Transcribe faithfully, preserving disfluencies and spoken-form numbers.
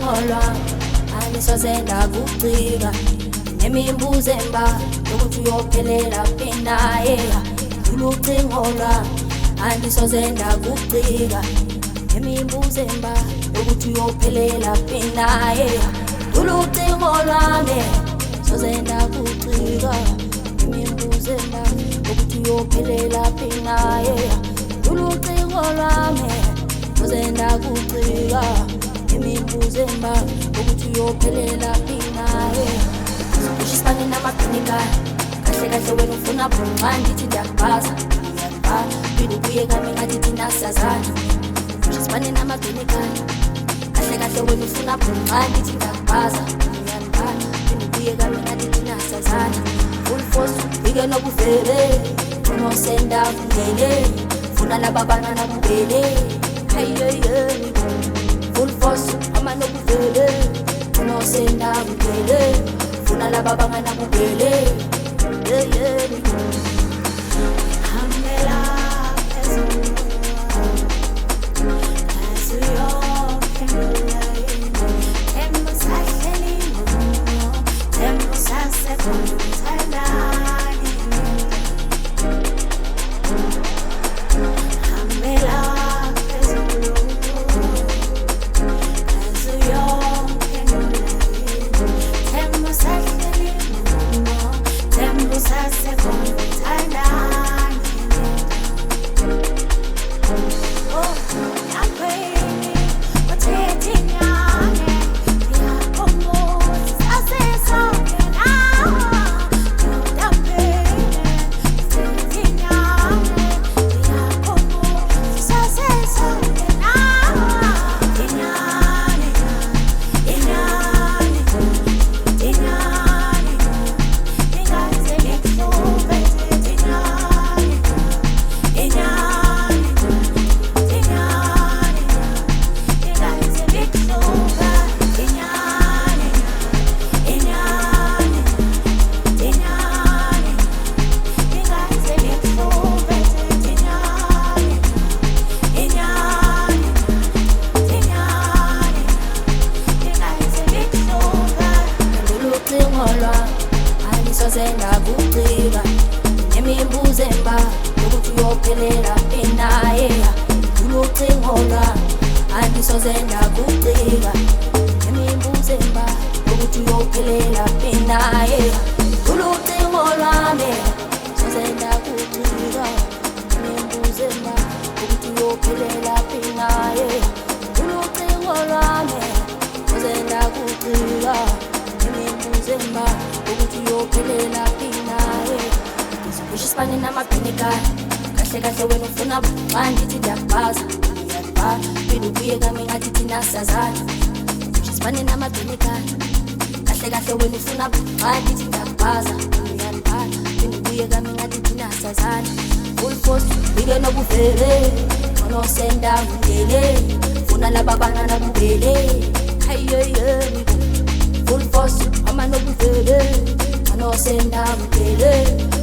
ngolwa anisoze ndakucika nemimbuzo emba yokuthi uyophelela pinaye ulucingo lwa anisoze ndakucika nemimbuzo emba yokuthi uyophelela pinaye ulucingo lwami soze ndakucika nemimbuzo emba yokuthi uyophelela pinaye ulucingo lwami soze ndakucika nemimbuzo emba yokuthi uyophelela pinaye ushisipane namaphinika kahle kahle wena ufuna bhunqa ndithi ndiyakubhaza uyalibhala phinde ubuye kami ngathi thina siyazana ushisipane namaphinika kahle kahle wena ufuna bhunqa ndithi ndiyakubhaza uyalibhala phinde ubuye kami ngathi thina siyazana full force ubike nokuvele unosenda kungele funa laba banana kubele hayeyeni full force ama nokuvele unosenda kungele funa laba bangana kubele yeah yeah hamela phezulu asiyo phela tembo sahleli tembo sasekhonthana hamela phezulu asiyo tembo sahleli tembo sasekhonthana oh yapheli wathethanyane yakhomboza sasesongena yapheli wathethanyane yakhomboza sasesongena inyane inyane inyane ingaze ngikuhluphe inyane inyane inyane ingaze ngikuhluphe inyane inyane inyane ingaze ngikuhluphe inyane inyane inyane ingaze ngikuhluphe ulucingo lwami anisoze ndakucika nemimbuzo emba yokuthi uyophelela pinaye ulucingo lwami anisoze ndakucika nemimbuzo emba yokuthi uyophelela pinaye ulucingo lwami soze ndakucika nemimbuzo emba yokuthi uyophelela pinaye ulucingo lwami soze ndakucika nemimbuzo emba yokuthi uyophelela pinaye ushisipane namaphinika kahle kahle wena ufuna bhunqa ndithi ndiyakubhaza uyalibhala phinde ubuye kami ngathi thina siyazana ushisipane namaphinika kahle kahle wena ufuna bhunqa ndithi ndiyakubhaza uyalibhala phinde ubuye kami ngathi thina siyazana full force ubike nokuvele unosenda kungele funa laba banana kubele hayeyeni full force ama nokuvele unosenda kungele